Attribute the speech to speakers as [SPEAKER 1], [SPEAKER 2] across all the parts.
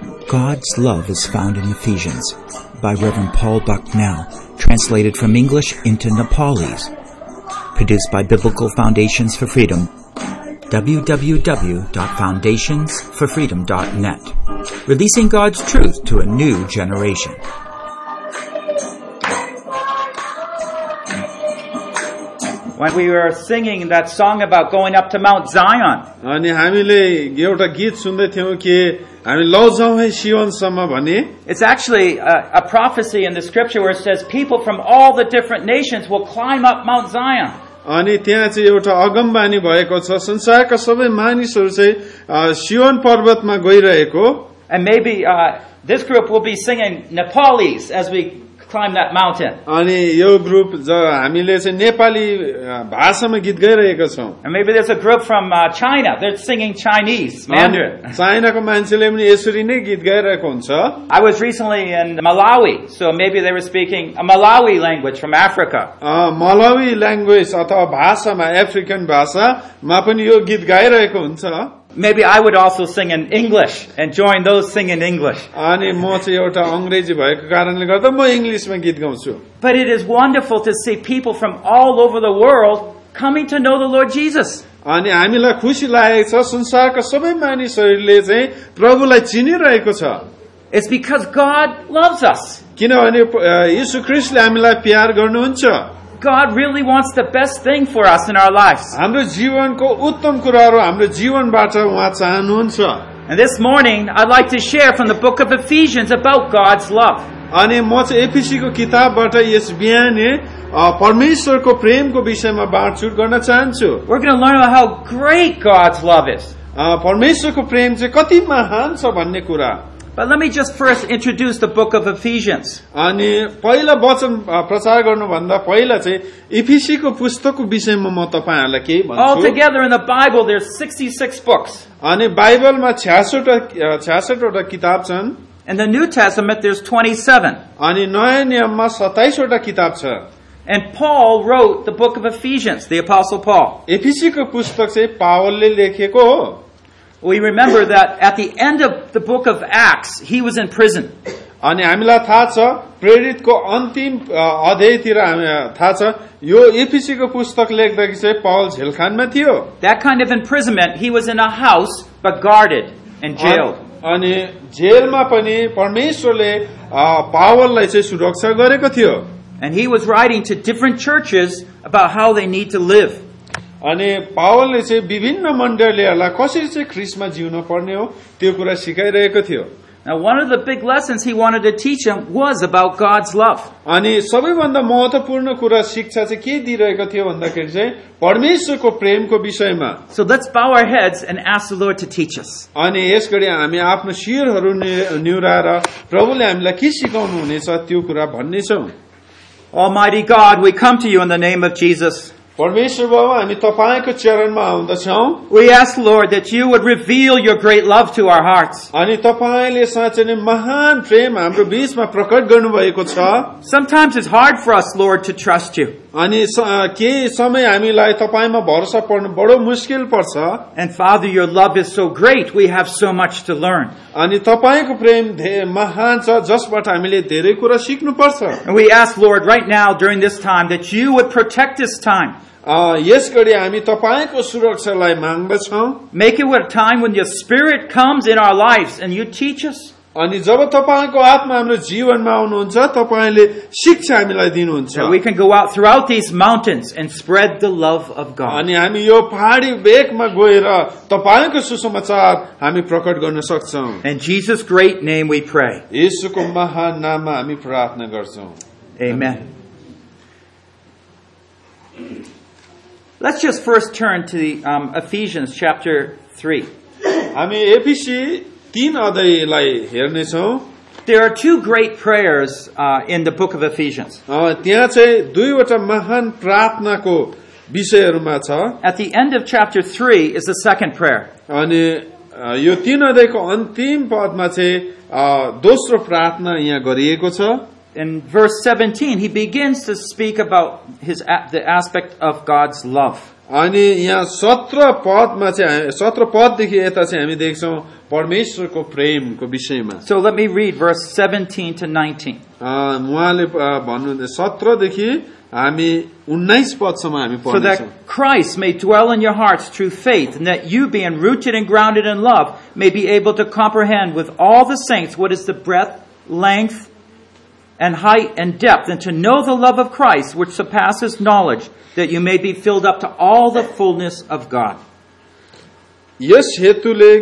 [SPEAKER 1] God's love is found in Ephesians by Reverend Paul Bucknell, translated from English into Nepalese. Produced by Biblical Foundations for Freedom. www.foundationsforfreedom.net. Releasing God's truth to a new generation.
[SPEAKER 2] When we were singing that song about going up to Mount Zion,
[SPEAKER 3] अनि हामीले एउटा गीत सुन्दै थियौं कि हामी लौजाउँ है सियोनसम्म भने
[SPEAKER 2] it's actually a prophecy in the scripture where it says people from all the different nations will climb up Mount Zion.
[SPEAKER 3] अनि त्यहाँ चाहिँ एउटा अगमबानी भएको छ संसारका सबै मानिसहरू चाहिँ सियोन पर्वतमा गइरहेको
[SPEAKER 2] And maybe this group will be singing Nepalese as we climb that mountain.
[SPEAKER 3] अनि यो ग्रुप हामीले चाहिँ नेपाली भाषामा गीत गाइरहेका छौं.
[SPEAKER 2] And maybe there's a group from China. They're singing Chinese, Mandarin.
[SPEAKER 3] चाइनाको मान्छेले पनि यसरी नै गीत गाइरहेको हुन्छ.
[SPEAKER 2] I was recently in Malawi, so maybe they were speaking a Malawi language from Africa.
[SPEAKER 3] Malawi language अथवा भाषामा अफ्रिकन भाषामा पनि यो गीत गाइरहेको हुन्छ.
[SPEAKER 2] Maybe I would also sing in English and join those singing English.
[SPEAKER 3] अनि म चाहिँ एउटा अंग्रेजी भएको कारणले गर्दा म इंग्लिशमा गीत गाउँछु.
[SPEAKER 2] But it is wonderful to see people from all over the world coming to know the Lord Jesus.
[SPEAKER 3] अनि हामीलाई खुसी लागेको छ संसारका सबै मानिसहरूले चाहिँ प्रभुलाई चिनिरहेको छ.
[SPEAKER 2] It's because God loves us.
[SPEAKER 3] किनभने येशू ख्रीष्टले हामीलाई प्यार गर्नुहुन्छ.
[SPEAKER 2] God really wants the best thing for us in our lives.
[SPEAKER 3] हाम्रो जीवनको उत्तम कुराहरू हाम्रो जीवनबाट उहाँ चाहनुहुन्छ.
[SPEAKER 2] And this morning I'd like to share from the book of Ephesians about God's love.
[SPEAKER 3] अनि म चाहिँ एफिसीको किताबबाट यस बिहानै परमेश्वरको प्रेमको विषयमा बाँडचुट गर्न चाहन्छु.
[SPEAKER 2] We're going to learn about how great God's love is.
[SPEAKER 3] परमेश्वरको प्रेम चाहिँ कति महान छ भन्ने कुरा.
[SPEAKER 2] But let me just first introduce the book of Ephesians.
[SPEAKER 3] अनि पहिला वचन प्रचार गर्नुभन्दा पहिला चाहिँ इफिसीको पुस्तकको विषयमा म तपाईहरुलाई केही भन्छु.
[SPEAKER 2] Altogether in the Bible there's 66 books.
[SPEAKER 3] अनि बाइबलमा 66 वटा किताब छन्.
[SPEAKER 2] In the New Testament there's 27.
[SPEAKER 3] अनि नयाँ नियममा 27 वटा किताब छ.
[SPEAKER 2] And Paul wrote the book of Ephesians, the apostle Paul.
[SPEAKER 3] एफिसीको पुस्तक चाहिँ पावलले लेखेको हो.
[SPEAKER 2] We remember that at the end of the book of Acts, he was in prison.
[SPEAKER 3] अनि हामीलाई थाहा छ प्रेरितको अन्तिम अध्यायतिर थाहा छ यो एफिसीको पुस्तक लेख्दाखेरि चाहिँ पौल जेलखानमा थियो.
[SPEAKER 2] That kind of imprisonment, he was in a house but guarded and jailed.
[SPEAKER 3] अनि जेलमा पनि परमेश्वरले पावललाई चाहिँ सुरक्षा गरेको थियो.
[SPEAKER 2] And he was writing to different churches about how they need to live.
[SPEAKER 3] अनि पावलले चाहिँ विभिन्न मण्डलीहरूलाई कसरी चाहिँ ख्रीष्टमा जिउन पर्ने हो त्यो कुरा सिकाइरहेको थियो.
[SPEAKER 2] Now one of the big lessons he wanted to teach them was about God's love.
[SPEAKER 3] अनि सबैभन्दा महत्त्वपूर्ण कुरा शिक्षा चाहिँ के दिइरहेको थियो भन्दाखेरि चाहिँ परमेश्वरको प्रेमको विषयमा.
[SPEAKER 2] So let's bow our heads and ask the Lord to teach us.
[SPEAKER 3] अनि यसगरी हामी आफ्नो शिरहरू निहुराएर प्रभुले हामीलाई के सिकाउनु हुनेछ त्यो कुरा भन्ने छौं.
[SPEAKER 2] Almighty God, we come to you in the name of Jesus.
[SPEAKER 3] परमेश्वर बाबा हामी तपाईको चरणमा आउँदछौं.
[SPEAKER 2] We ask, Lord, that you would reveal your great love to our hearts.
[SPEAKER 3] अनि तपाईले साँच्चै नै महान प्रेम हाम्रो बीचमा प्रकट गर्नुभएको छ.
[SPEAKER 2] Sometimes it's hard for us, Lord, to trust you.
[SPEAKER 3] अनि के समय हामीलाई तपाईमा भरोसा पर्नु बडो मुश्किल पर्छ.
[SPEAKER 2] And Father, your love is so great, we have so much to learn.
[SPEAKER 3] अनि तपाईको प्रेम महान छ जसबाट हामीले धेरै कुरा सिक्नु पर्छ.
[SPEAKER 2] And we ask, Lord, right now during this time that you would protect this time.
[SPEAKER 3] यसगरी हामी तपाईको सुरक्षालाई माग्दछौं.
[SPEAKER 2] Make it a time when your spirit comes in our lives and you teach us.
[SPEAKER 3] अनि जब तपाईको आत्मा हाम्रो जीवनमा आउनुहुन्छ तपाईले शिक्षा हामीलाई दिनुहुन्छ.
[SPEAKER 2] We can go out throughout these mountains and spread the love of God.
[SPEAKER 3] अनि हामी यो पहाडी भेकमा गएर तपाईको सुसमाचार हामी प्रकट गर्न सक्छौं.
[SPEAKER 2] In Jesus' great name we pray.
[SPEAKER 3] येशूको महान नाममा हामी प्रार्थना गर्छौं.
[SPEAKER 2] Amen. Let's just first turn to the Ephesians chapter 3.
[SPEAKER 3] हामी एफिसी 3 अध्यायलाई हेर्ने छौं.
[SPEAKER 2] There are two great prayers in the book of Ephesians.
[SPEAKER 3] त्यहाँ चाहिँ दुईवटा महान प्रार्थनाको विषयहरुमा छ.
[SPEAKER 2] At the end of chapter 3 is the second prayer.
[SPEAKER 3] अनि यो 3 अध्यायको अन्तिम पदमा चाहिँ दोस्रो प्रार्थना यहाँ गरिएको छ.
[SPEAKER 2] In verse 17, he begins to speak about the aspect of God's love.
[SPEAKER 3] अनि यहाँ 17 पदमा चाहिँ 17 पददेखि यता चाहिँ हामी देख्छौं परमेश्वरको प्रेमको विषयमा.
[SPEAKER 2] So let me read verse 17 to 19.
[SPEAKER 3] उहाँले भन्नुहुन्छ 17 देखि हामी 19 पदसम्म हामी
[SPEAKER 2] So
[SPEAKER 3] पढ्छौं.
[SPEAKER 2] that Christ may dwell in your hearts through faith, and that you, being rooted and grounded in love, may be able to comprehend with all the saints what is the breadth, length, and height and depth, and to know the love of Christ, which surpasses knowledge, that you may be filled up to all the fullness of God.
[SPEAKER 3] यस हेतुले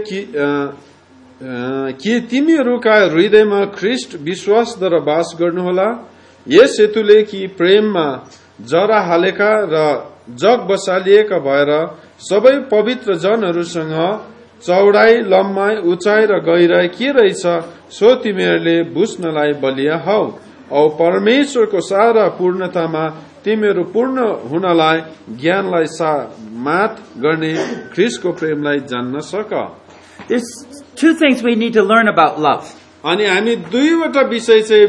[SPEAKER 3] कि तिमीहरूका हृदयमा ख्रीष्ट विश्वासद्वारा वास गर्नुहोला. यस हेतुले कि प्रेममा जरा हालेका र जग बसालिएका भएर सबै पवित्र जनहरूसँग चौडाई, लम्बाई, उचाइ र गहिराई के रहेछ सो तिमीहरूले बुझ्नलाई बलिया हौ. औ परमेश्वरको सारा पूर्णतामा तिमीहरू पूर्ण हुनलाई ज्ञानलाई मात गर्ने ख्रीष्टको प्रेमलाई जान्न सक.
[SPEAKER 2] There's two things we need to learn about love.
[SPEAKER 3] अनि हामी दुईवटा विषय चाहिँ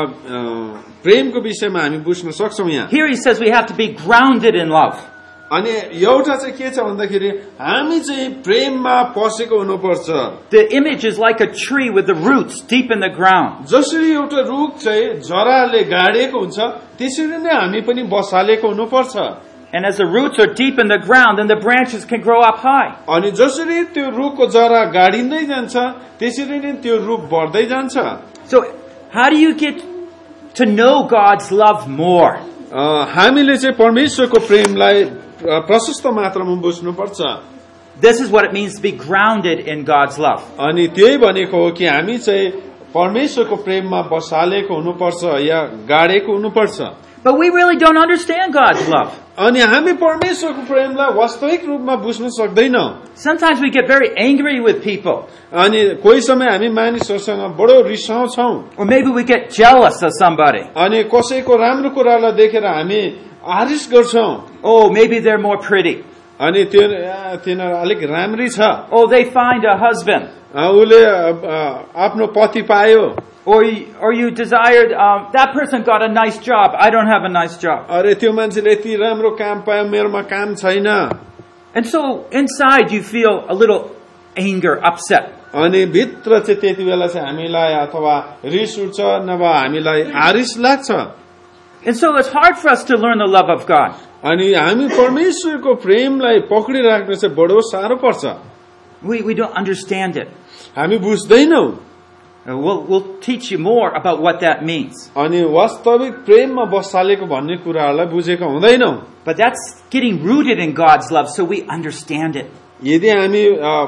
[SPEAKER 3] प्रेमको विषयमा हामी बुझ्न सक्छौं यहाँ.
[SPEAKER 2] Here he says we have to be grounded in love.
[SPEAKER 3] अनि एउटा चाहिँ के छ भन्दाखेरि हामी चाहिँ प्रेममा पसेको हुनुपर्छ.
[SPEAKER 2] The image is like a tree with the roots deep in the ground.
[SPEAKER 3] जसरी एउटा रुख चाहिँ जराले गाडेको हुन्छ त्यसरी नै हामी पनि बसालेको हुनुपर्छ.
[SPEAKER 2] And as the roots are deep in the ground, then the branches can grow up high.
[SPEAKER 3] अनि जसरी त्यो रुखको जरा गाडिँदै जान्छ त्यसरी नै त्यो रुख बढ्दै जान्छ.
[SPEAKER 2] So how do you get to know God's love more?
[SPEAKER 3] हामीले चाहिँ परमेश्वरको प्रेमलाई प्रशस्त मात्रामा बुझ्नुपर्छ.
[SPEAKER 2] This is what it means to be grounded in God's love.
[SPEAKER 3] अनि त्यही भनेको हो कि हामी चाहिँ परमेश्वरको प्रेममा बसालेको हुनुपर्छ या गाडेको हुनुपर्छ.
[SPEAKER 2] But we really don't understand God's love.
[SPEAKER 3] अनि हामी परमेश्वरको प्रेमलाई वास्तविक रूपमा बुझ्न सक्दैनौं.
[SPEAKER 2] Sometimes we get very angry with people.
[SPEAKER 3] अनि कोही समय हामी मानिसहरूसँग बडो रिसाउँछौं.
[SPEAKER 2] Or maybe we get jealous of somebody.
[SPEAKER 3] अनि कसैको राम्रो कुरालाई देखेर हामी आरिस गर्छौं.
[SPEAKER 2] Oh, maybe they're more pretty.
[SPEAKER 3] अनि तिनीहरू अलिक राम्री छ.
[SPEAKER 2] Oh, they find a husband.
[SPEAKER 3] उले आफ्नो पति पायो.
[SPEAKER 2] Or you desired, that person got a nice job. I don't have a nice job.
[SPEAKER 3] अरे त्यो मान्छेले यति राम्रो काम पायो मेरोमा काम छैन.
[SPEAKER 2] And so inside you feel a little anger, upset.
[SPEAKER 3] अनि भित्र चाहिँ त्यति बेला चाहिँ हामीलाई अथवा रिस उठ्छ नभए हामीलाई आरिस लाग्छ.
[SPEAKER 2] And so it's hard for us to learn the love of God.
[SPEAKER 3] अनि हामी परमेश्वरको प्रेमलाई पक्रिराख्न चाहिँ बडो साह्रो पर्छ.
[SPEAKER 2] We don't understand it.
[SPEAKER 3] हामी बुझ्दैनौं.
[SPEAKER 2] We'll teach you more about what that means.
[SPEAKER 3] अनि वास्तविक प्रेममा बसालेको भन्ने कुराहरूलाई बुझेका हुँदैनौं.
[SPEAKER 2] But that's getting rooted in God's love so we understand it.
[SPEAKER 3] यदि हामी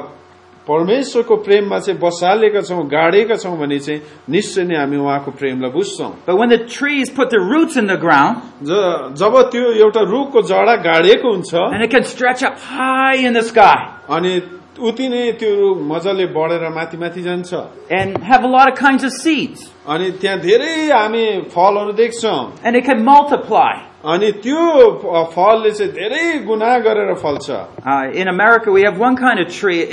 [SPEAKER 3] परमेश्वरको प्रेममा चाहिँ बसालेका छौं, गाडेका छौं भने चाहिँ निश्चय नै हामी उहाँको प्रेमलाई बुझ्छौं.
[SPEAKER 2] But when the trees put their roots in the ground,
[SPEAKER 3] जब त्यो एउटा रुखको जडा गाडेको हुन्छ
[SPEAKER 2] and it can stretch up high in the sky.
[SPEAKER 3] अनि उति नै त्यो रुख मजाले बढेर माथि माथि जान्छ.
[SPEAKER 2] And have a lot of kinds of seeds.
[SPEAKER 3] अनि त्यहाँ धेरै हामी फलहरू देख्छौं.
[SPEAKER 2] And it can multiply.
[SPEAKER 3] अनि त्यो फलले चाहिँ धेरै गुना गरेर फल्छ.
[SPEAKER 2] In America we have one kind of tree.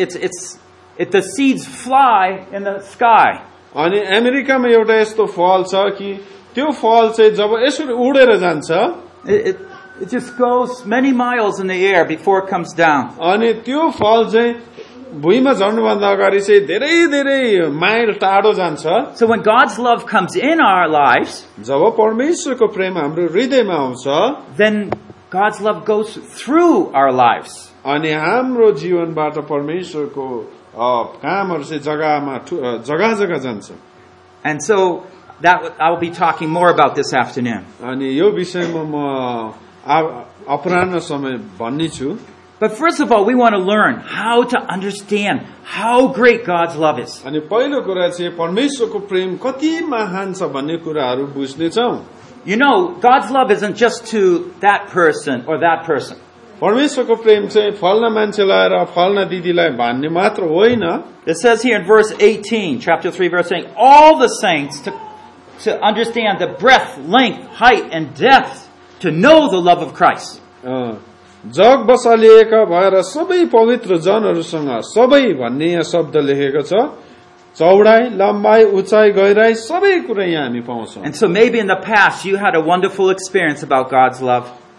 [SPEAKER 2] The seeds fly in the sky.
[SPEAKER 3] अनि अमेरिकामा एउटा यस्तो फल छ कि त्यो फल चाहिँ जब यसरी उडेर जान्छ
[SPEAKER 2] It just goes many miles in the air before it comes down.
[SPEAKER 3] अनि त्यो फल चाहिँ भुइँमा झर्नुभन्दा अगाडि चाहिँ धेरै धेरै माइल टाढो जान्छ.
[SPEAKER 2] So when God's love comes in our lives,
[SPEAKER 3] जब परमेश्वरको प्रेम हाम्रो हृदयमा आउँछ,
[SPEAKER 2] then God's love goes through our lives.
[SPEAKER 3] अनि हाम्रो जीवनबाट परमेश्वरको कामहरु चाहिँ जग्गा जग्गा जान्छ.
[SPEAKER 2] And so I will be talking more about this afternoon.
[SPEAKER 3] अनि यो विषयमा म अपराह्न समय भन्ने छु.
[SPEAKER 2] But first of all, we want to learn how to understand how great God's love is.
[SPEAKER 3] अनि पहिलो कुरा चाहिँ परमेश्वरको प्रेम कति महान छ भन्ने कुराहरु बुझ्ने छौं.
[SPEAKER 2] You know, God's love isn't just to that person or that person.
[SPEAKER 3] परमेश्वरको प्रेम चाहिँ फल्ना मान्छेलाई र फल्ना दिदीलाई भन्ने मात्र होइन.
[SPEAKER 2] It says here in verse 18, chapter 3, verse 8, all the saints to understand the breadth, length, height, and depth, to know the love of Christ.
[SPEAKER 3] जग बसालिएका भएर सबै पवित्र जनहरूसँग सबै भन्ने यहाँ शब्द लेखेको छ. चौडाई, लम्बाई, उचाइ, गहिराई सबै कुरा यहाँ हामी पाउँछौं.
[SPEAKER 2] And so maybe in the past you had a wonderful experience about God's love.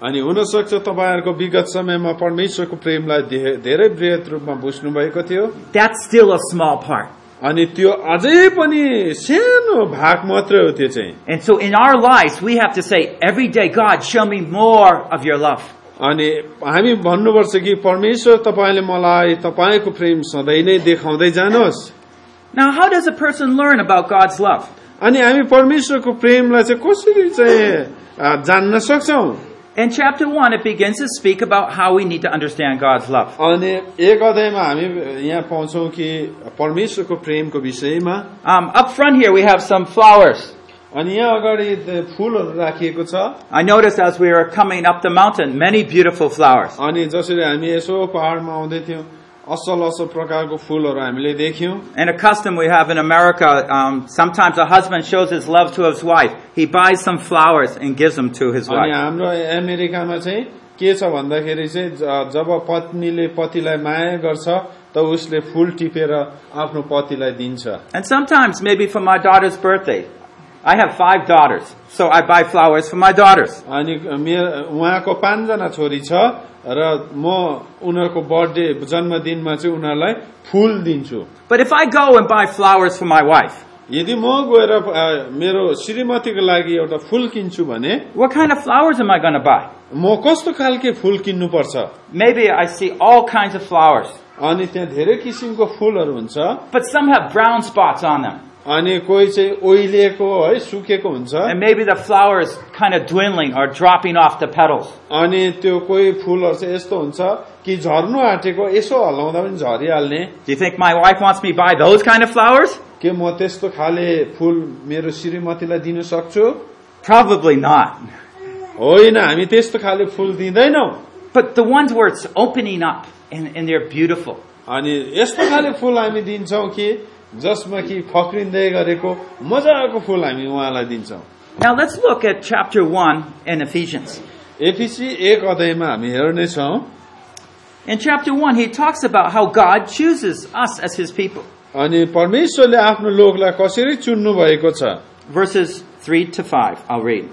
[SPEAKER 3] अनि हुन सक्छ तपाईहरुको विगत समयमा परमेश्वरको प्रेमलाई धेरै बृहत रूपमा बुझ्नु भएको थियो
[SPEAKER 2] That's still a small part.
[SPEAKER 3] अनि त्यो अझै पनि सानो भाग मात्र हो त्यो चाहिँ
[SPEAKER 2] And so in our lives, we have to say, every day, God, show me more of your love.
[SPEAKER 3] अनि हामी भन्नुपर्छ कि परमेश्वर तपाईले मलाई तपाईको प्रेम सधैँ नै देखाउँदै जानुहोस्
[SPEAKER 2] Now, how does a person learn about God's love?
[SPEAKER 3] अनि हामी परमेश्वरको प्रेमलाई चाहिँ कसरी चाहिँ जान्न सक्छौं
[SPEAKER 2] In chapter 1, it begins to speak about how we need to understand God's love.
[SPEAKER 3] अनि एक अध्यायमा हामी यहाँ पाउँछौं कि परमेश्वरको प्रेमको विषयमा
[SPEAKER 2] Up front here, we have some flowers.
[SPEAKER 3] अनि यहाँ अगाडि फूलहरू राखिएको छ
[SPEAKER 2] I noticed as we were coming up the mountain, many beautiful flowers.
[SPEAKER 3] अनि जसरी हामी यसो पहाडमा आउँदै थियौं असल असल प्रकारको फूलहरू हामीले देख्यौं
[SPEAKER 2] And a custom we have in America, sometimes a husband shows his love to his wife. He buys some flowers and gives them to his
[SPEAKER 3] अनि
[SPEAKER 2] wife.
[SPEAKER 3] हाम्रो अमेरिकामा चाहिँ के छ भन्दाखेरि चाहिँ जब पत्नीले पतिलाई माया गर्छ त उसले फूल टिपेर आफ्नो पतिलाई दिन्छ
[SPEAKER 2] And sometimes, maybe for my daughter's birthday, I have 5 daughters, so I buy flowers for my daughters.
[SPEAKER 3] अनि उहाँको 5 जना छोरी छ र म उनीहरुको बर्थडे जन्मदिनमा चाहिँ उनीहरुलाई फूल दिन्छु
[SPEAKER 2] But if I go and buy flowers for my wife,
[SPEAKER 3] यदि म गएर मेरो श्रीमतीको लागि एउटा फूल किन्छु भने
[SPEAKER 2] what kind of flowers am I going to buy?
[SPEAKER 3] म कस्तो खालके फूल किन्नु पर्छ
[SPEAKER 2] Maybe I see all kinds of flowers,
[SPEAKER 3] अनि त्यहाँ धेरै किसिमको फूलहरू हुन्छ
[SPEAKER 2] but some have brown spots on them.
[SPEAKER 3] अनि कोही चाहिँ ओइलिएको है सुकेको हुन्छ
[SPEAKER 2] And maybe the flower is kind of dwindling or dropping off the petals.
[SPEAKER 3] अनि त्यो कोही फूलहरू चाहिँ यस्तो हुन्छ कि झर्नु आँटेको यसो हल्लाउँदा पनि झरिहाल्ने
[SPEAKER 2] Do you think my wife wants me to buy those kind of flowers?
[SPEAKER 3] के म त्यस्तो खाले फूल मेरो श्रीमतीलाई दिन सक्छु
[SPEAKER 2] Probably not.
[SPEAKER 3] होइन हामी त्यस्तो खाले फूल दिँदैनौं
[SPEAKER 2] But the ones where it's opening up and they're beautiful.
[SPEAKER 3] अनि यस्तो खाले फूल हामी दिन्छौं कि जसमा कि फक्रिँदै गरेको मजाको फूल हामी उहाँलाई दिन्छौं
[SPEAKER 2] Now let's look at chapter 1 in Ephesians.
[SPEAKER 3] एफिसी 1 अध्यायमा हामी हेर्ने छौं
[SPEAKER 2] In chapter 1, he talks about how God chooses us as his people.
[SPEAKER 3] अनि परमेश्वरले आफ्नो लोकलाई कसरी चुन्नु भएको छ
[SPEAKER 2] Verses 3 to 5, I'll read.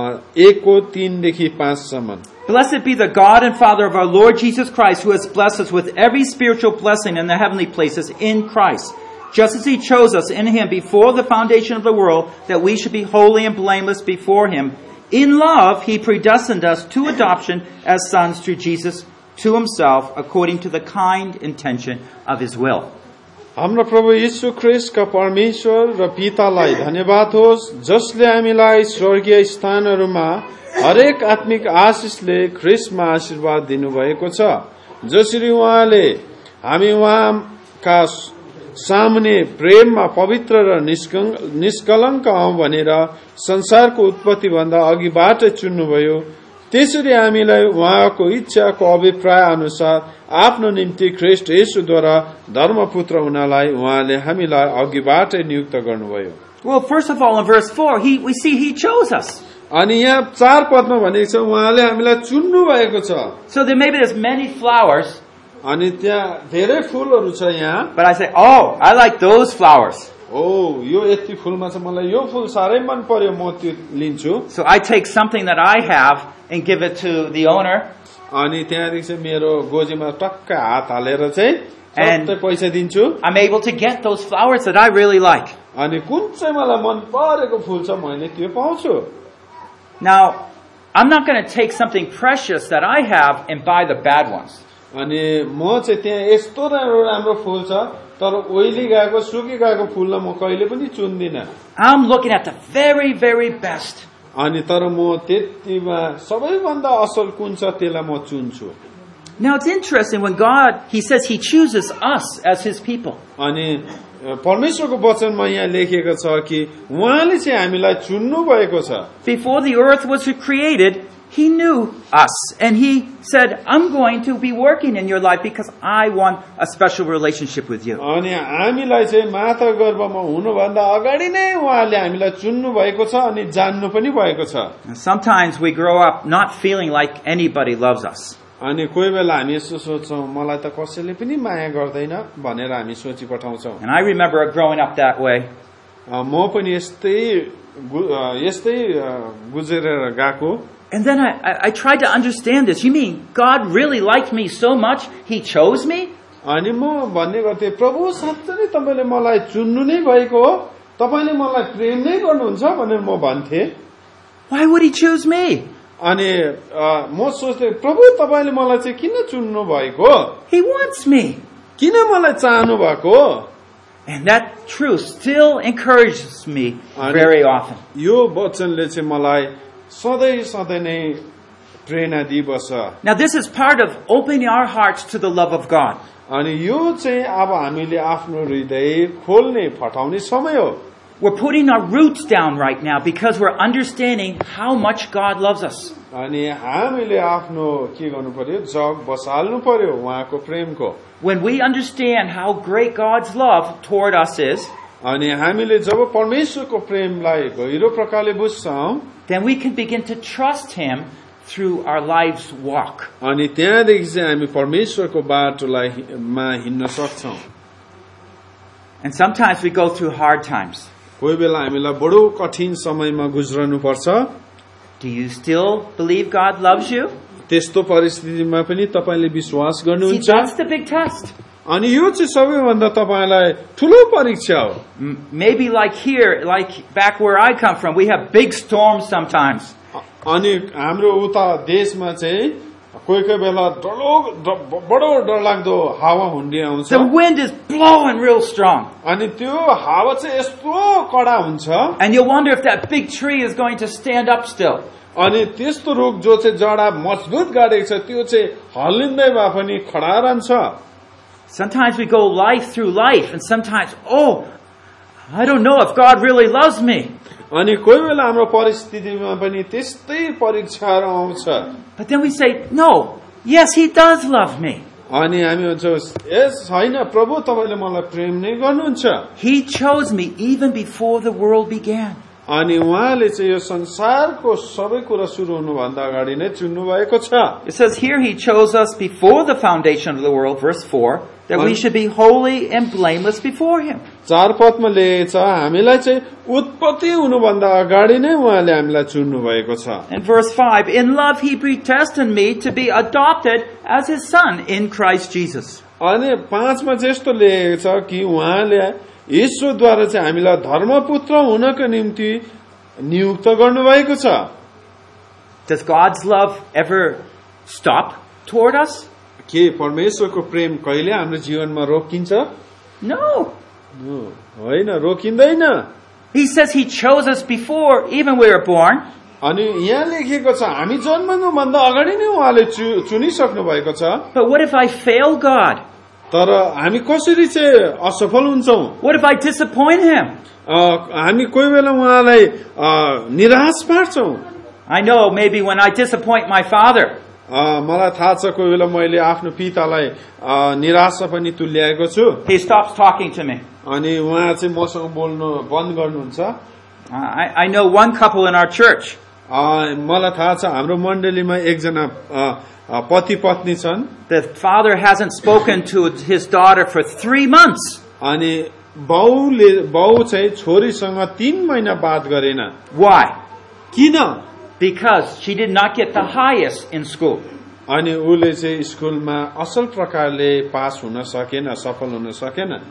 [SPEAKER 3] 1 को 3 देखि 5 सम्म
[SPEAKER 2] Blessed be the God and Father of our Lord Jesus Christ, who has blessed us with every spiritual blessing in the heavenly places in Christ. Just as he chose us in him before the foundation of the world, that we should be holy and blameless before him. In love, he predestined us to adoption as sons through Jesus to himself, according to the kind intention of his will.
[SPEAKER 3] हाम्रो प्रभु येशू ख्रीष्टका परमेश्वर र पितालाई धन्यवाद होस् जसले हामीलाई स्वर्गीय स्थानहरूमा हरेक आत्मिक आशिषले ख्रीष्टमा आशीर्वाद दिनुभएको छ जसरी उहाँले हामी उहाँका सामने प्रेममा पवित्र र निष्कलङ्क हौं भनेर संसारको उत्पत्ति भन्दा अघिबाट चुन्नुभयो त्यसरी हामीलाई उहाँको इच्छाको अभिप्राय अनुसार आफ्नो निम्ति ख्रीष्ट येशूद्वारा धर्मपुत्र हुनलाई उहाँले हामीलाई अघिबाटै नियुक्त गर्नुभयो
[SPEAKER 2] Well, first of all, in verse 4, we see he chose us.
[SPEAKER 3] अनि यहाँ 4 पदमा भनेको छ उहाँले हामीलाई चुन्नु भएको छ
[SPEAKER 2] So there maybe there's many flowers,
[SPEAKER 3] अनि त्यहाँ धेरै फूलहरू छ यहाँ
[SPEAKER 2] but I say, oh, I like those flowers.
[SPEAKER 3] ओ यो यति फूलमा चाहिँ मलाई यो फूल साह्रै मन पर्यो म त्यो लिन्छु
[SPEAKER 2] So I take something that I have and give it to the owner.
[SPEAKER 3] अनि त्यहाँदेखि चाहिँ मेरो गोजीमा टक्क हात हालेर चाहिँ सबै पैसा दिन्छु
[SPEAKER 2] I'm able to get those flowers that I really like.
[SPEAKER 3] अनि कुन चाहिँ मलाई मन परेको फूल छ मैले त्यो पाउँछु
[SPEAKER 2] Now, I'm not going to take something precious that I have and buy the bad ones.
[SPEAKER 3] अनि म चाहिँ त्यहाँ यस्तो राम्रो फूल छ तर ओइली गएको सुकी गएको फूललाई म कहिले पनि चुन्दिनँ
[SPEAKER 2] I'm looking at the very, very best.
[SPEAKER 3] अनि तर म त्यतिमा सबैभन्दा असल कुन छ त्यसलाई म चुन्छु
[SPEAKER 2] Now, it's interesting when God, he says he chooses us as his people.
[SPEAKER 3] अनि परमेश्वरको वचनमा यहाँ लेखिएको छ कि उहाँले चाहिँ हामीलाई चुन्नु भएको छ
[SPEAKER 2] Before the earth was created, he knew us. And he said, I'm going to be working in your life because I want a special relationship with you.
[SPEAKER 3] अनि हामीलाई चाहिँ माता गर्भमा हुनुभन्दा अगाडि नै उहाँले हामीलाई चुन्नु भएको छ अनि जान्नु पनि भएको छ
[SPEAKER 2] Sometimes we grow up not feeling like anybody loves us.
[SPEAKER 3] अनि कोही बेला हामी यसो सोच्छौं मलाई त कसैले पनि माया गर्दैन भनेर हामी सोची पठाउँछौं
[SPEAKER 2] And I remember growing up that way.
[SPEAKER 3] म पनि यस्तै गुजेरेर गएको
[SPEAKER 2] And then I tried to understand this. You mean God really liked me so much, He chose me?
[SPEAKER 3] अनि म भन्ने गर्थेँ प्रभु साँच्चै नै तपाईले मलाई चुन्नु नै भएको हो तपाईले मलाई प्रेम नै गर्नुहुन्छ भनेर म भन्थे
[SPEAKER 2] Why would He choose me?
[SPEAKER 3] अनि म सोच्थे प्रभु तपाईले मलाई चाहिँ किन चुन्नु भएको
[SPEAKER 2] He wants me.
[SPEAKER 3] किन मलाई चाहनु भएको
[SPEAKER 2] And that truth still encourages me very often.
[SPEAKER 3] यो वचनले चाहिँ मलाई सधैँ सधैँ नै प्रेरणा दिइबस्छ
[SPEAKER 2] Now this is part of opening our hearts to the love of God.
[SPEAKER 3] अनि यो चाहिँ अब हामीले आफ्नो हृदय खोल्ने फटाउने समय हो
[SPEAKER 2] We're putting our roots down right now because we're understanding how much God loves us.
[SPEAKER 3] अनि हामीले आफ्नो के गर्नु पर्यो जग बसाल्नु पर्यो उहाँको Premco
[SPEAKER 2] When we understand how great God's love toward us is,
[SPEAKER 3] अनि हामीले जब परमेश्वरको प्रेमलाई गहिरो प्रकारले बुझ्छौं
[SPEAKER 2] then we can begin to trust Him through our life's walk.
[SPEAKER 3] अनि त्यहाँदेखि चाहिँ हामी परमेश्वरको बाटोलाई मा हिँड्न सक्छौं
[SPEAKER 2] And sometimes we go through hard times.
[SPEAKER 3] कोही बेला हामीलाई बडो कठिन समयमा गुज्रनु पर्छ
[SPEAKER 2] Do you still believe God loves you?
[SPEAKER 3] त्यस्तो परिस्थितिमा पनि तपाईले विश्वास
[SPEAKER 2] See,
[SPEAKER 3] गर्नुहुन्छ
[SPEAKER 2] that's the big test.
[SPEAKER 3] अनि यो चाहिँ सबैभन्दा तपाईलाई ठूलो परीक्षा हो
[SPEAKER 2] Maybe like here, like back where I come from, we have big storms sometimes.
[SPEAKER 3] अनि हाम्रो उता देशमा चाहिँ कोही कोही बेला बडो डरलाग्दो हावा हुन्डी आउँछ
[SPEAKER 2] The wind is blowing real strong.
[SPEAKER 3] अनि त्यो हावा चाहिँ यस्तो कडा हुन्छ
[SPEAKER 2] And you wonder if that big tree is going to stand up still.
[SPEAKER 3] अनि त्यस्तो रुख जो चाहिँ जडा मजबुत गाडेको छ त्यो चाहिँ हल्लिँदै भए पनि खडा रहन्छ
[SPEAKER 2] Sometimes we go through life and sometimes, oh, I don't know if God really loves me.
[SPEAKER 3] अनि कोही बेला हाम्रो परिस्थितिमा पनि त्यस्तै परीक्षाहरू आउँछ
[SPEAKER 2] But then we say, no, yes, He does love me.
[SPEAKER 3] अनि हामी भन्छौँ यस होइन प्रभु तपाईले मलाई प्रेम नै गर्नुहुन्छ
[SPEAKER 2] He chose me even before the world began.
[SPEAKER 3] अनि उहाँले चाहिँ यो संसारको सबै कुरा सुरु हुनुभन्दा अगाडि नै चुन्नु भएको छ
[SPEAKER 2] It says here He chose us before the foundation of the world, verse 4, that we should be holy and blameless before Him.
[SPEAKER 3] 4 पदमा लेखेको छ हामीलाई चाहिँ उत्पत्ति हुनुभन्दा अगाडि नै उहाँले हामीलाई चुन्नु भएको छ
[SPEAKER 2] And verse 5, in love He predestined me to be adopted as His son in Christ Jesus.
[SPEAKER 3] अनि 5 मा चाहिँ यस्तो लेखेको छ कि उहाँले ईश्वरद्वारा चाहिँ हामीलाई धर्मपुत्र हुनको निम्ति नियुक्त गर्नुभएको छ
[SPEAKER 2] Does God's love ever stop toward us?
[SPEAKER 3] के परमेश्वरको प्रेम कहिले हाम्रो जीवनमा रोकिन्छ
[SPEAKER 2] No.
[SPEAKER 3] होइन रोकिँदैन
[SPEAKER 2] He says He chose us before even we were born.
[SPEAKER 3] अनि यहाँ लेखेको छ हामी जन्मनुभन्दा अगाडि नै उहाँले चुनिसक्नु भएको छ
[SPEAKER 2] But what if I fail God?
[SPEAKER 3] तर हामी कसरी चाहिँ असफल हुन्छौं
[SPEAKER 2] What if I disappoint Him?
[SPEAKER 3] हामी कोही बेला उहाँलाई निराश पार्छौं
[SPEAKER 2] I know maybe when I disappoint my father,
[SPEAKER 3] मलाई थाहा छ कोही बेला मैले आफ्नो पितालाई निराशा पनि तुल्याएको छु
[SPEAKER 2] he stops talking to me.
[SPEAKER 3] अनि उहाँ चाहिँ मसँग बोल्नु बन्द गर्नुहुन्छ
[SPEAKER 2] I know one couple in our church.
[SPEAKER 3] मलाई थाहा छ हाम्रो मण्डलीमा एकजना पति पत्नी छन्
[SPEAKER 2] The father hasn't spoken to his daughter for 3 months.
[SPEAKER 3] अनि बाउ चाहिँ छोरीसँग 3 महिना बात गरेन
[SPEAKER 2] Why?
[SPEAKER 3] किन
[SPEAKER 2] Because she did not get the highest in school.
[SPEAKER 3] अनि उले चाहिँ स्कुलमा असल प्रकारले पास हुन सकेन सफल हुन सकेन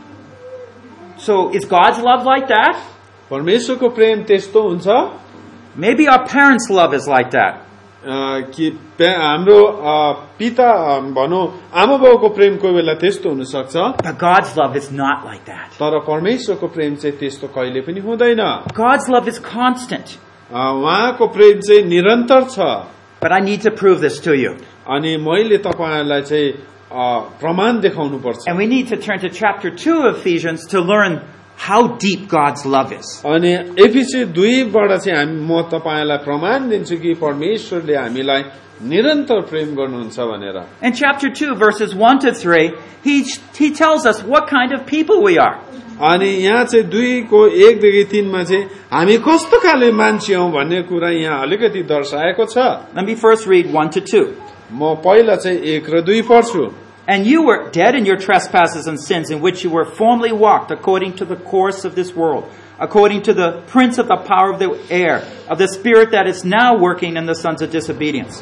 [SPEAKER 2] So is God's love like that?
[SPEAKER 3] परमेश्वरको प्रेम त्यस्तो हुन्छ
[SPEAKER 2] Maybe our parents' love is like that.
[SPEAKER 3] कि हाम्रो पिता भनौं आमा बाउको प्रेम कोही बेला त्यस्तो हुन सक्छ
[SPEAKER 2] But God's love is not like that.
[SPEAKER 3] तर परमेश्वरको प्रेम चाहिँ त्यस्तो कहिले पनि हुँदैन
[SPEAKER 2] God's love is constant.
[SPEAKER 3] उहाँको प्रेम चाहिँ निरन्तर छ
[SPEAKER 2] But I need to prove this to you.
[SPEAKER 3] अनि मैले तपाईहरुलाई चाहिँ प्रमाण देखाउनु पर्छ
[SPEAKER 2] And we need to turn to chapter 2 of Ephesians to learn how deep God's love is.
[SPEAKER 3] अनि एफिसी 2 बाट चाहिँ म तपाईहरुलाई प्रमाण दिन्छु कि परमेश्वरले हामीलाई निरन्तर प्रेम गर्नुहुन्छ भनेर.
[SPEAKER 2] In chapter 2 verses 1 to 3, he tells us what kind of people we are.
[SPEAKER 3] अनि यहाँ चाहिँ 2 को 1 देखि 3 मा चाहिँ हामी कस्तो खाले मान्छे हौ भन्ने कुरा यहाँ अलिकति दर्शाएको छ.
[SPEAKER 2] Let me first read 1 to 2.
[SPEAKER 3] म पहिला चाहिँ 1 र 2 पढ्छु.
[SPEAKER 2] And you were dead in your trespasses and sins in which you were formerly walked according to the course of this world, according to the prince of the power of the air, of the spirit that is now working in the sons of disobedience.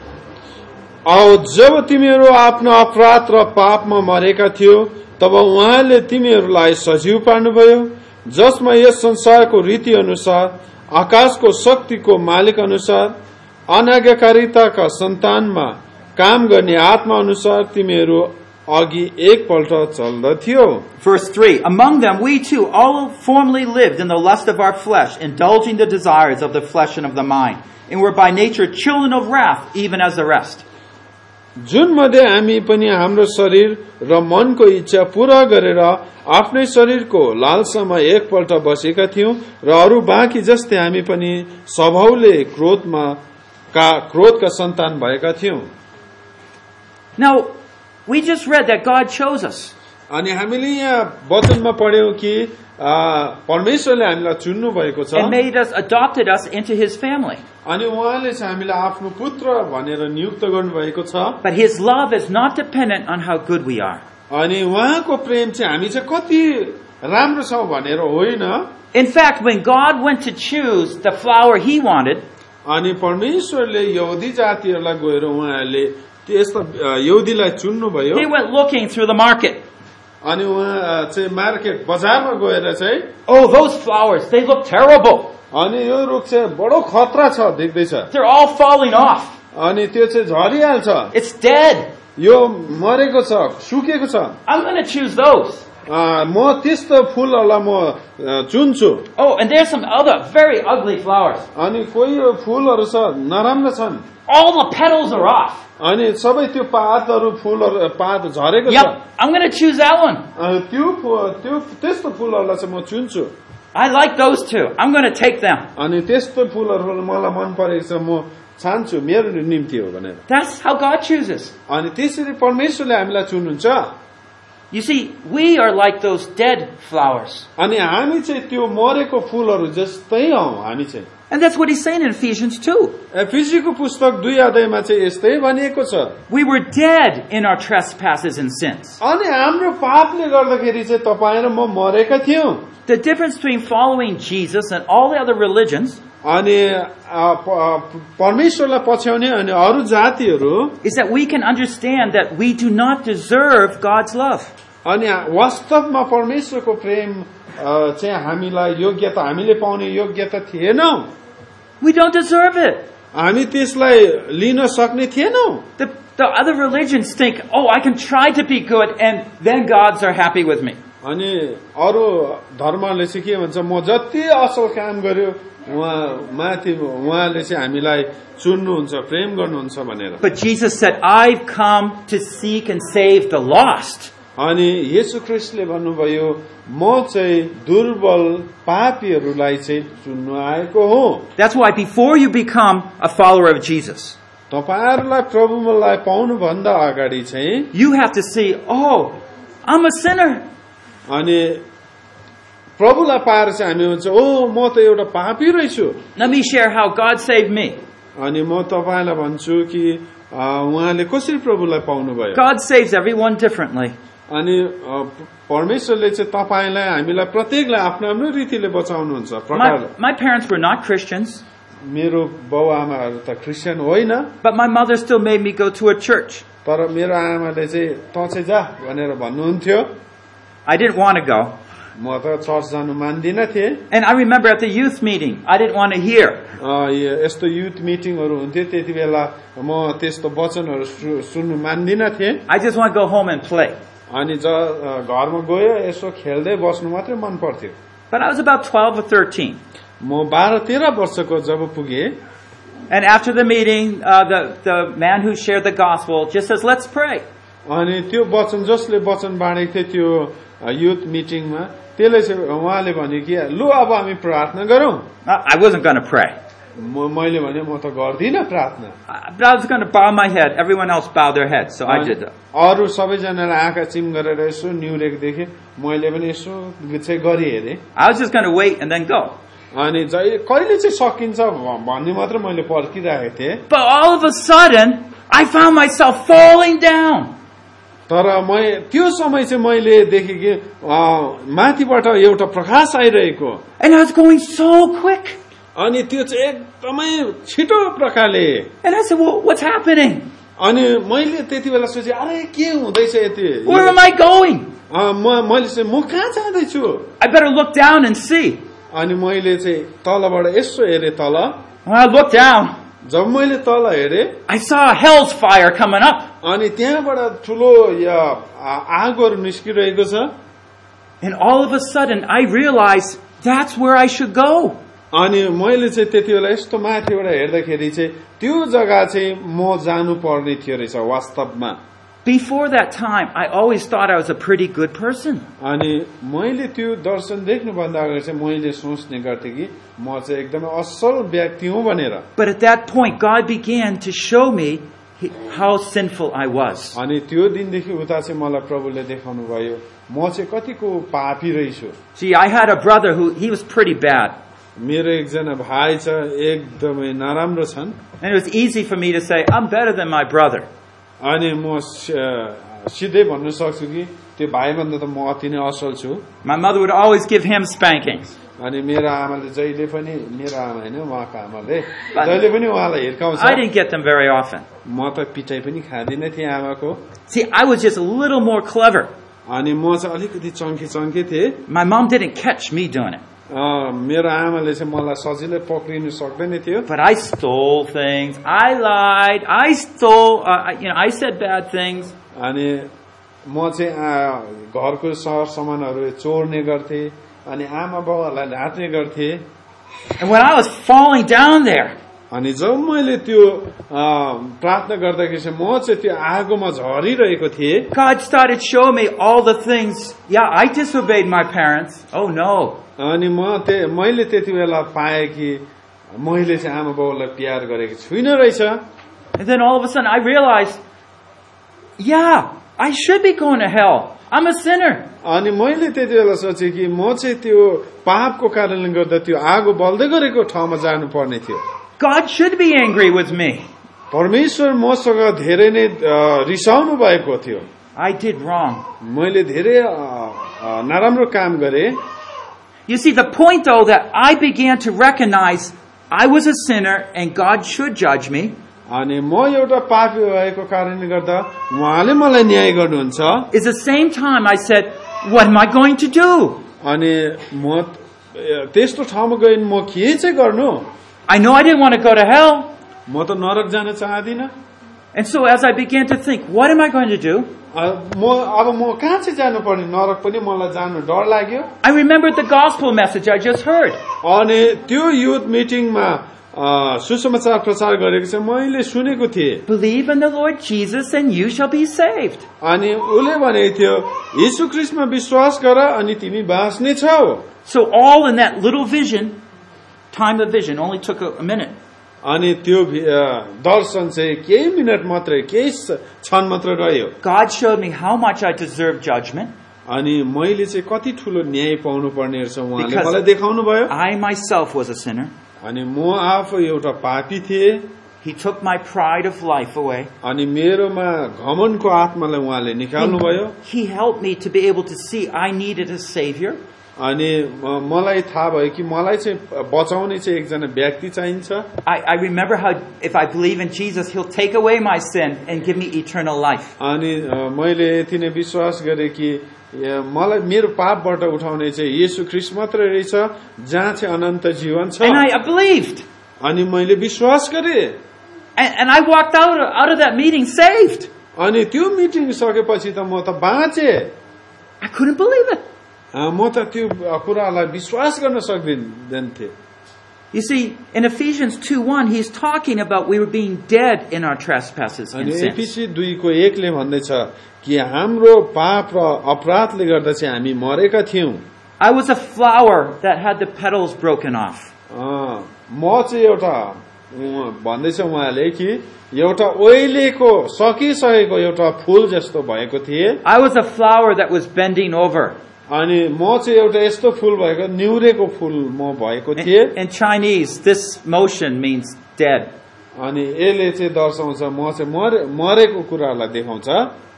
[SPEAKER 3] औ जब तिमीहरू आफ्नो अपराध र पापमा मरेका थियो तब उहाँले तिमीहरूलाई सजीव पार्नुभयो जसमा यस संसारको रीति अनुसार आकाशको शक्तिको मालिक अनुसार अनाज्ञाकारिताका सन्तानमा काम गर्ने आत्मा अनुसार तिमीहरू अघि एकपल्ट चल्दथ्यो.
[SPEAKER 2] Verse 3, among them we too all formerly lived in the lust of our flesh, indulging the desires of the flesh and of the mind, and were by nature children of wrath, even as the rest.
[SPEAKER 3] जुन मध्ये हामी पनि हाम्रो शरीर र मनको इच्छा पूरा गरेर आफ्नै शरीरको लालसामा एकपल्ट बसेका थियौं र अरू बाँकी जस्तै हामी पनि स्वभावले क्रोधका सन्तान भएका थियौं.
[SPEAKER 2] Now, we just read that God chose us.
[SPEAKER 3] अनि हामीले यहाँ वचनमा पढ्यौं कि परमेश्वरले हामीलाई चुन्नु भएको छ
[SPEAKER 2] And made us, adopted us into His family.
[SPEAKER 3] अनि उहाँले चाहिँ हामीलाई आफ्नो पुत्र भनेर नियुक्त गर्नुभएको छ.
[SPEAKER 2] But His love is not dependent on how good we are.
[SPEAKER 3] अनि उहाँको प्रेम चाहिँ हामी चाहिँ कति राम्रो छौं भनेर होइन.
[SPEAKER 2] In fact, when God went to choose the flower He wanted,
[SPEAKER 3] अनि परमेश्वरले यहुदी जातिहरूलाई गएर उहाँले त्यस्तो यहुदीलाई चुन्नुभयो.
[SPEAKER 2] He went looking through the market.
[SPEAKER 3] अनि उहाँ चाहिँ मार्केट बजारमा गएर चाहिँ
[SPEAKER 2] Oh, those flowers, they look terrible.
[SPEAKER 3] अनि यो रुख चाहिँ बडो खतरा छ देख्दैछ.
[SPEAKER 2] They're all falling off.
[SPEAKER 3] अनि त्यो चाहिँ झरिहाल्छ.
[SPEAKER 2] It's dead.
[SPEAKER 3] यो मरेको छ, सुकेको छ.
[SPEAKER 2] I'm going to choose those.
[SPEAKER 3] म त्यस्तो फूलहरूलाई म चुन्छु.
[SPEAKER 2] Oh, and there's some other very ugly flowers.
[SPEAKER 3] अनि कोही फूलहरू छ नराम्रो छन्.
[SPEAKER 2] All the petals are off.
[SPEAKER 3] अनि सबै त्यो पातहरू फूलहरू पात झरेको छ.
[SPEAKER 2] Yep, I'm going to choose that one.
[SPEAKER 3] त्यो त्यस्तो फूलहरूलाई चाहिँ म चुन्छु.
[SPEAKER 2] I like those two. I'm going to take them.
[SPEAKER 3] अनि त्यस्तो फूलहरू मलाई मन परेको छ म चाहन्छु मेरो निम्ति हो भनेर.
[SPEAKER 2] That's how God chooses.
[SPEAKER 3] अनि त्यसरी परमेश्वरले हामीलाई चुन्नुहुन्छ.
[SPEAKER 2] You see, we are like those dead flowers.
[SPEAKER 3] अनि हामी चाहिँ त्यो मरेको फूलहरू जस्तै हौ हामी चाहिँ.
[SPEAKER 2] And that's what he's saying in Ephesians 2.
[SPEAKER 3] एफिसीको पुस्तक 2 अध्यायमा चाहिँ यस्तै भनिएको छ.
[SPEAKER 2] We were dead in our trespasses and sins.
[SPEAKER 3] अनि हाम्रो पापले गर्दाखेरि चाहिँ तपाईं र म मरेका थियौं.
[SPEAKER 2] The difference between following Jesus and all the other religions
[SPEAKER 3] अनि परमेश्वरलाई पछ्याउने अनि अरू जातिहरू
[SPEAKER 2] is that we can understand that we do not deserve God's love.
[SPEAKER 3] अनि वास्तवमा परमेश्वरको प्रेम चाहिँ हामीलाई योग्यता हामीले पाउने योग्यता थिएनौं.
[SPEAKER 2] We don't deserve it.
[SPEAKER 3] हामी त्यसलाई लिन सक्ने थिएनौं.
[SPEAKER 2] The other religions think, oh, I can try to be good and then gods are happy with me.
[SPEAKER 3] अनि अरू धर्मले चाहिँ के भन्छ म जति असल काम गर्यो उहाँले चाहिँ हामीलाई चुन्नुहुन्छ प्रेम गर्नुहुन्छ भनेर.
[SPEAKER 2] But Jesus said, I've come to seek and save the lost.
[SPEAKER 3] अनि येशू ख्रीष्टले भन्नुभयो म चाहिँ दुर्बल पापीहरूलाई चाहिँ चुन्नु आएको हो.
[SPEAKER 2] That's why before you become a follower of Jesus,
[SPEAKER 3] तपाईहरुलाई प्रभुलाई पाउनु भन्दा अगाडि चाहिँ
[SPEAKER 2] you have to see, oh, I'm a sinner.
[SPEAKER 3] अनि प्रभुलाई पाएर चाहिँ हामी हुन्छ ओ म त एउटा पापी रहेछु.
[SPEAKER 2] Let me share how God saved me.
[SPEAKER 3] अनि म तपाईलाई भन्छु कि उहाँले कसरी प्रभुलाई पाउनु भयो.
[SPEAKER 2] God saves everyone differently.
[SPEAKER 3] अनि परमेश्वरले चाहिँ तपाईलाई हामीलाई प्रत्येकलाई आफ्नो आफ्नो रीतिले बचाउनुहुन्छ प्रकारले.
[SPEAKER 2] My parents were not Christians.
[SPEAKER 3] मेरो बाउ आमाहरु त क्रिस्चियन होइन.
[SPEAKER 2] But my mother still made me go to a church.
[SPEAKER 3] तर मेरो आमाले चाहिँ त चाहिँ जा भनेर भन्नुहुन्थ्यो.
[SPEAKER 2] I didn't want to go.
[SPEAKER 3] म त चर्च जानु मान्दिन थिए.
[SPEAKER 2] And I remember at the youth meeting, I didn't want to hear.
[SPEAKER 3] यस्तो युथ मिटिङहरु हुन्थ्यो त्यति बेला म त्यस्तो वचनहरु सुन्नु मान्दिन थिए.
[SPEAKER 2] I just want to go home and play.
[SPEAKER 3] अनि घरमा गयो यसो खेल्दै बस्नु मात्रै मन पर्थ्यो.
[SPEAKER 2] But I was about 12 or 13.
[SPEAKER 3] म 12-13 वर्षको जब पुगे.
[SPEAKER 2] And after the meeting, the man who shared the gospel just says, let's pray.
[SPEAKER 3] अनि त्यो वचन जसले वचन बाँडेको थियो त्यो युथ मिटिङमा त्यसले चाहिँ उहाँले भन्यो कि लु अब हामी प्रार्थना गरौँ.
[SPEAKER 2] I wasn't going to pray.
[SPEAKER 3] मैले भने म त गर्दिन प्रार्थना.
[SPEAKER 2] But I was going to bow my head. Everyone else bowed their heads, so I did that.
[SPEAKER 3] अरु सबैजनाले आँखा चिम गरेर यसो निउरेको देखे. मैले पनि यसो चाहिँ गरि हेरे.
[SPEAKER 2] I was just going to wait and then go.
[SPEAKER 3] अनि कहिले चाहिँ सकिन्छ भन्ने मात्र मैले पर्खिरहेको थिएँ.
[SPEAKER 2] But all of a sudden, I found myself falling down.
[SPEAKER 3] तर त्यो समय चाहिँ मैले देखेँ कि माथिबाट एउटा प्रकाश आइरहेको
[SPEAKER 2] And I was going so quick.
[SPEAKER 3] अनि त्यो चाहिँ एकदमै छिटो प्रकारले
[SPEAKER 2] And I said, well, what's happening?
[SPEAKER 3] अनि मैले त्यति बेला सोचेँ अरे के हुँदैछ यति
[SPEAKER 2] Where am I going?
[SPEAKER 3] मैले चाहिँ म कहाँ जाँदैछु
[SPEAKER 2] I better look down and see.
[SPEAKER 3] अनि मैले चाहिँ तलबाट यसो हेरेँ तल
[SPEAKER 2] When I looked down,
[SPEAKER 3] जब मैले तल हेरेँ
[SPEAKER 2] I saw hell's fire coming up.
[SPEAKER 3] अनि त्यहाँबाट ठुलो आगोहरू निस्किरहेको छ
[SPEAKER 2] And all of a sudden, I realized that's where I should go.
[SPEAKER 3] अनि मैले चाहिँ त्यति बेला यस्तो माथिबाट हेर्दाखेरि चाहिँ त्यो जग्गा चाहिँ म जानु पर्ने थियो रहेछ वास्तवमा
[SPEAKER 2] Before that time, I always thought I was a pretty good person.
[SPEAKER 3] अनि मैले त्यो दर्शन देख्नुभन्दा अगाडि चाहिँ मैले सोच्ने गर्थेँ कि म चाहिँ एकदमै असल व्यक्ति हुँ भनेर
[SPEAKER 2] But at that point, God began to show me how sinful I was.
[SPEAKER 3] अनि त्यो दिनदेखि उता चाहिँ मलाई प्रभुले देखाउनु भयो म चाहिँ कतिको पापी रहेछु
[SPEAKER 2] See, I had a brother he was pretty bad.
[SPEAKER 3] मेरो एकजना भाइ छ एकदमै नराम्रो छन्
[SPEAKER 2] And it was easy for me to say, I'm better than my brother.
[SPEAKER 3] अनि म सिधै भन्न सक्छु कि त्यो भाइभन्दा त म अति नै असल छु
[SPEAKER 2] My mother would always give him spankings.
[SPEAKER 3] अनि मेरो आमाले जहिले पनि मेरो आमा हैन उहाँको आमाले जहिले पनि उहाँलाई हिर्काउँछ
[SPEAKER 2] I didn't get them very often.
[SPEAKER 3] म त पिटाइ पनि खादिनँ थिएँ आमाको
[SPEAKER 2] See, I was just a little more clever.
[SPEAKER 3] अनि म चाहिँ अलिकति चङ्खे थिएँ
[SPEAKER 2] My mom didn't catch me doing it.
[SPEAKER 3] मेरो आमाले चाहिँ मलाई सजिलै पक्रिनु सक्दैन थियो
[SPEAKER 2] But I stole things. I lied. I stole, I said bad things.
[SPEAKER 3] अनि म चाहिँ घरको सर सामानहरू चोर्ने गर्थेँ अनि आमा बाउहरूलाई ढाँट्ने गर्थेँ
[SPEAKER 2] And when I was falling down there,
[SPEAKER 3] अनि जब मैले त्यो प्रार्थना गर्दाखेरि चाहिँ म चाहिँ त्यो आगोमा झरिरहेको थिएँ
[SPEAKER 2] God started showing me all the things. Yeah, I disobeyed my parents. Oh no.
[SPEAKER 3] अनि मैले त्यति बेला पाएँ कि मैले चाहिँ आमा बाउलाई प्यार गरेको छुइनँ रहेछ
[SPEAKER 2] And then all of a sudden I realized, yeah, I should be going to hell. I'm a sinner.
[SPEAKER 3] अनि मैले त्यति बेला सोचेँ कि म चाहिँ त्यो पापको कारणले गर्दा त्यो आगो बल्दै गरेको ठाउँमा जानु पर्ने थियो
[SPEAKER 2] God should be angry with me.
[SPEAKER 3] परमेश्वर मसँग धेरै नै रिसाउनु भएको थियो
[SPEAKER 2] I did wrong.
[SPEAKER 3] मैले धेरै नराम्रो काम गरेँ
[SPEAKER 2] You see, the point though that I began to recognize I was a sinner and God should judge me.
[SPEAKER 3] अनि म एउटा पापी भएको कारणले गर्दा उहाँले मलाई न्याय गर्नुहुन्छ
[SPEAKER 2] Is the same time I said, what am I going to do?
[SPEAKER 3] अनि म त्यस्तो ठाउँमा गएँ म के चाहिँ गर्नु
[SPEAKER 2] I know I didn't want to go to hell.
[SPEAKER 3] म त नरक जान चाहदिनँ
[SPEAKER 2] And so as I began to think, what am I going to do?
[SPEAKER 3] अब म कहाँ चाहिँ जानु पर्ने नरक पनि मलाई जानु डर लाग्यो
[SPEAKER 2] I remembered the gospel message I just heard.
[SPEAKER 3] अनि त्यो युथ मिटिङमा सुसमाचार प्रचार गरेको चाहिँ मैले सुनेको थिएँ
[SPEAKER 2] Believe in the Lord Jesus and you shall be saved.
[SPEAKER 3] अनि उसले भनेको थियो यीशु ख्रीष्टमा विश्वास गर अनि तिमी बाँच्ने छौ
[SPEAKER 2] So all in that little vision, time of vision, only took a minute.
[SPEAKER 3] अनि त्यो दर्शन चाहिँ केही मिनट मात्रै केही क्षण मात्र रह्यो
[SPEAKER 2] God showed me how much I deserved judgment.
[SPEAKER 3] अनि मैले चाहिँ कति ठुलो न्याय पाउनु पर्ने रहेछ उहाँले
[SPEAKER 2] Because
[SPEAKER 3] मलाई देखाउनु भयो
[SPEAKER 2] I myself was a sinner.
[SPEAKER 3] अनि म आफू एउटा पापी थिएँ
[SPEAKER 2] He took my pride of life away.
[SPEAKER 3] अनि मेरोमा घमण्डको आत्मालाई उहाँले निकाल्नु भयो
[SPEAKER 2] He helped me to be able to see I needed a savior.
[SPEAKER 3] अनि मलाई थाहा भयो कि मलाई चाहिँ बचाउने चाहिँ एकजना व्यक्ति चाहिन्छ
[SPEAKER 2] I remember how if I believe in Jesus, He'll take away my sin and give me eternal life.
[SPEAKER 3] अनि मैले यति नै विश्वास गरेँ कि मलाई मेरो पापबाट उठाउने चाहिँ येशू ख्रीष्ट मात्रै रहेछ जहाँ चाहिँ अनन्त जीवन छ
[SPEAKER 2] And I believed.
[SPEAKER 3] अनि मैले विश्वास गरेँ
[SPEAKER 2] And I walked out of that meeting saved.
[SPEAKER 3] अनि त्यो मिटिङ सकेपछि त म त बाँचे
[SPEAKER 2] I couldn't believe it.
[SPEAKER 3] म त त्यो कुरालाई विश्वास गर्न सक्दिनँ थिएँ
[SPEAKER 2] You see, in Ephesians 2:1, he's talking about we were being dead in our trespasses and
[SPEAKER 3] अनि
[SPEAKER 2] sins.
[SPEAKER 3] एफिसी 2:1 भन्दैछ कि हाम्रो पाप र अपराधले गर्दा चाहिँ हामी मरेका थियौं
[SPEAKER 2] I was a flower that had the petals broken off.
[SPEAKER 3] म चाहिँ एउटा भन्दैछ उहाँले कि एउटा ओइलेको सकिसकेको एउटा फूल जस्तो भएको थिए
[SPEAKER 2] I was a flower that was bending over.
[SPEAKER 3] अनि म चाहिँ एउटा यस्तो फूल भएको निउरेको फूल म भएको थिएँ
[SPEAKER 2] In Chinese, this motion means dead.
[SPEAKER 3] अनि यसले चाहिँ दर्शाउँछ म चाहिँ मरेको कुरालाई देखाउँछ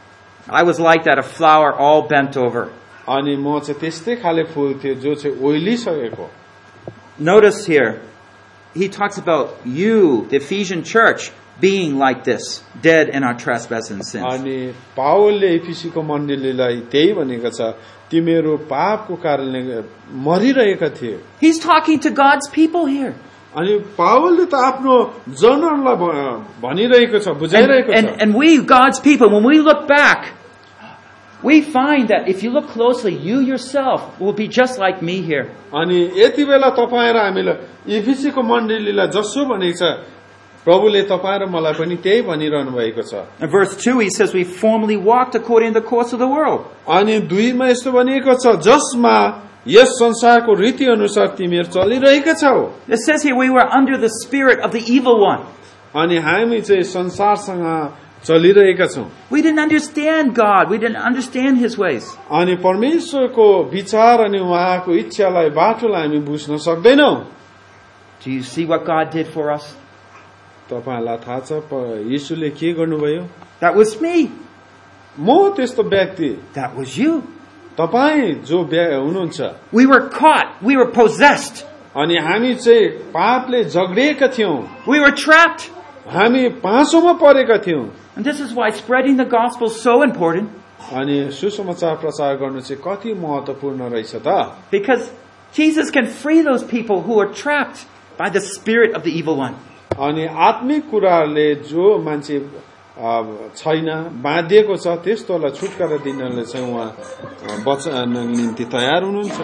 [SPEAKER 2] I was like that, a flower all bent over.
[SPEAKER 3] अनि म चाहिँ त्यस्तै खाले फूल थियो जो चाहिँ ओइलिसकेको.
[SPEAKER 2] Notice here, he talks about you, the Ephesian church, being like this, dead in our trespasses and sins.
[SPEAKER 3] अनि पावलले एफिसीको मण्डलीलाई त्यही भनेको छ, तिमीहरू पापको कारणले मरिरहेका थिए.
[SPEAKER 2] He's talking to God's people here.
[SPEAKER 3] अनि पावलले त आफ्नो जनहरूलाई भनिरहेको छ, बुझाइरहेको छ.
[SPEAKER 2] And we, God's people, when we look back, we find that if you look closely, you yourself will be just like me here.
[SPEAKER 3] अनि यति बेला तपाईँ र हामीलाई एफिसीको मण्डलीलाई जसो भनेको छ, प्रभुले तपाईँ र मलाई पनि त्यही भनिरहनु भएको छ.
[SPEAKER 2] In verse 2, he says, we formerly walked according to the course of the world.
[SPEAKER 3] अनि 2 मा यस्तो भनिएको छ, जसमा यस संसारको रीति अनुसार तिमीहरू चलिरहेका छौ.
[SPEAKER 2] It says here, we were under the spirit of the evil one.
[SPEAKER 3] अनि हामी चाहिँ संसारसँग चलिरहेका छौं.
[SPEAKER 2] We didn't understand God. We didn't understand His ways.
[SPEAKER 3] अनि परमेश्वरको विचार अनि उहाँको इच्छालाई बाटोलाई हामी बुझ्न सक्दैनौं.
[SPEAKER 2] Do you see what God did for us?
[SPEAKER 3] तपाईलाई थाहा छ येशूले के गर्नुभयो?
[SPEAKER 2] That was me.
[SPEAKER 3] म त्यस्तो व्यक्ति.
[SPEAKER 2] That was you.
[SPEAKER 3] तपाई जो हुनुहुन्छ.
[SPEAKER 2] We were caught. We were possessed.
[SPEAKER 3] अनि हामी चाहिँ पापले जगडेका थियौं.
[SPEAKER 2] We were trapped.
[SPEAKER 3] हामी पासोमा परेका थियौं.
[SPEAKER 2] And this is why spreading the gospel is so important.
[SPEAKER 3] अनि सुसमाचार प्रचार गर्नु चाहिँ कति महत्त्वपूर्ण रहेछ त?
[SPEAKER 2] Because Jesus can free those people who are trapped by the spirit of the evil one.
[SPEAKER 3] अनि आत्मिक कुराले जो मान्छे छैन बाँधिएको छ त्यस्तोलाई छुटकारा दिनले चाहिँ उहाँ बच्न निम्ति तयार हुनुहुन्छ.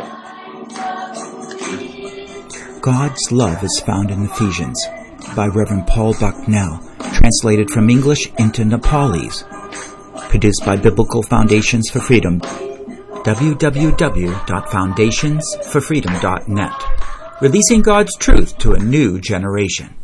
[SPEAKER 1] God's Love is found in Ephesians by Reverend Paul Bucknell, translated from English into Nepalese. Produced by Biblical Foundations for Freedom. www.foundationsforfreedom.net. Releasing God's truth to a new generation.